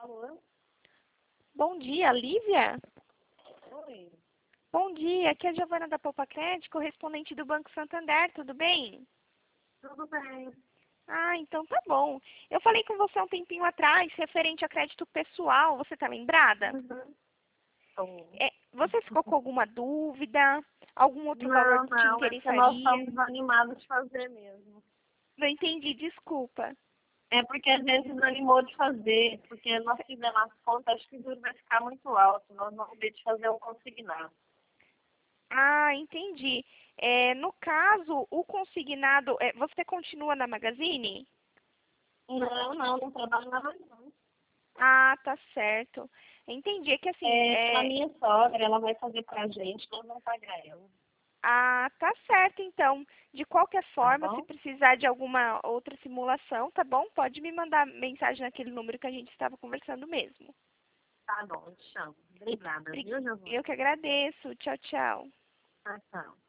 Alô? Bom dia, Lívia? Oi, Bom dia, aqui é a Giovana da Poupa Crédito, correspondente do Banco Santander, tudo bem? tudo bem? Ah, então tá bom. Eu falei com você há um tempinho atrás, referente a crédito pessoal, você tá lembrada? Uhum. Tô. Você ficou com alguma dúvida? Algum outro valor Não, que te não, é porque nós interessaria? estamos animados de fazer mesmo. Não entendi, desculpa. É porque a gente desanimou de fazer, porque nós fizemos as contas, acho que o juro vai ficar muito alto, nós vamos ter de fazer um consignado. Ah, entendi. No caso, o consignado, você continua na Magazine? Não trabalho na mais não. Ah, tá certo. Entendi, é que assim, É pela minha sogra, ela vai fazer pra gente, nós vamos pagar ela. Ah, tá certo, então. De qualquer Tá forma, se bom? precisar de alguma outra simulação, tá bom? Pode me mandar mensagem naquele número que a gente estava conversando mesmo. Tá bom, te chamo. Obrigada, viu, Giovana? Eu que agradeço. Tchau, tchau. Tchau, tchau.